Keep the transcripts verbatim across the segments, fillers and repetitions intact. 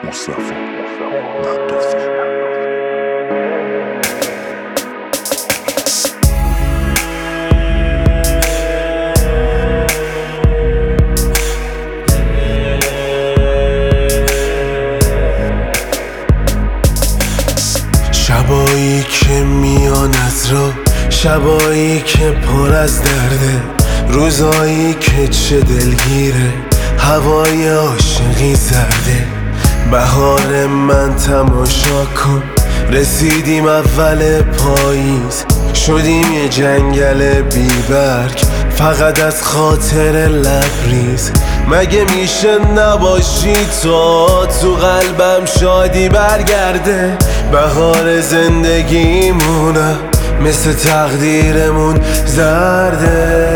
مصطفی نقافی. شبایی که میان از راه، شبایی که پر از درده، روزایی که چه دلگیره، هوای عاشقی زرده. بهار من تماشا کن، رسیدیم اول پاییز، شدیم یه جنگل بی برگ، فقط از خاطر لبریز. مگه میشه نباشی تو، تو قلبم شادی برگرده. بهار زندگیمونم مثل تقدیرمون زرده.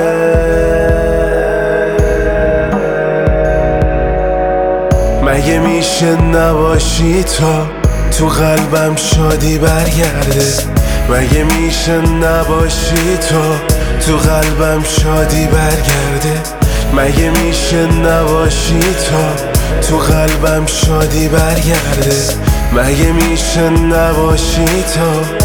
مگه میشه نباشی تو، تو قلبم شادی برگرده. مگه میشه نباشی تو، تو قلبم شادی برگرده. مگه میشه نباشی تو، تو قلبم شادی برگرده. مگه میشه نباشی تو.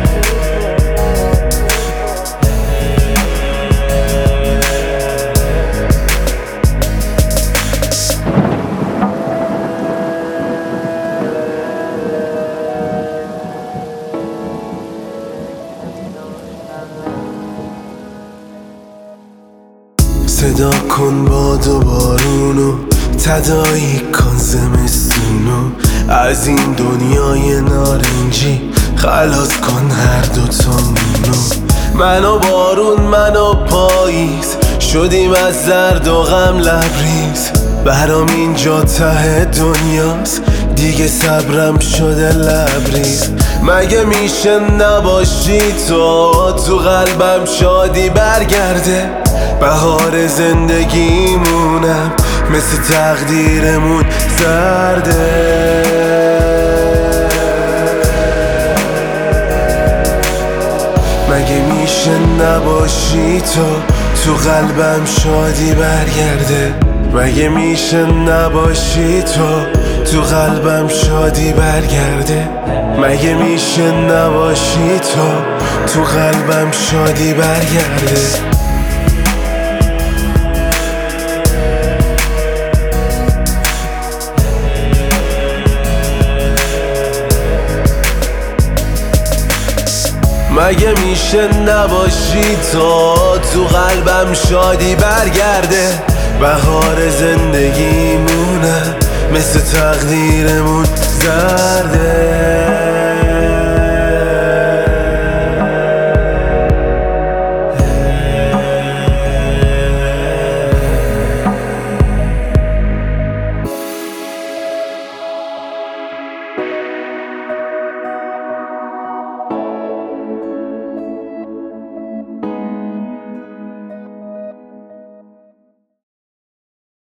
صدا کن باد و بارونو، تداعی کن زمستونو، از این دنیای نارنجی خلاص کن هر دوتامونو. من و بارون من و پاییز شدیم از درد و غم لبریز. برام اینجا ته دنیاست، دیگه صبرم شده لبریز. مگه میشه نباشی تو، تو قلبم شادی برگرده. بهار زندگیمونم مثل تقدیرمون زرده. مگه میشه نباشی تو، تو قلبم شادی برگرده. مگه میشه نباشی تو، تو قلبم شادی برگرده. مگه میشه نباشی تو، تو قلبم شادی برگرده. مگه میشه نباشی تو، تو قلبم شادی برگرده. بهار زندگیمونه مثل تقدیرمون زرده.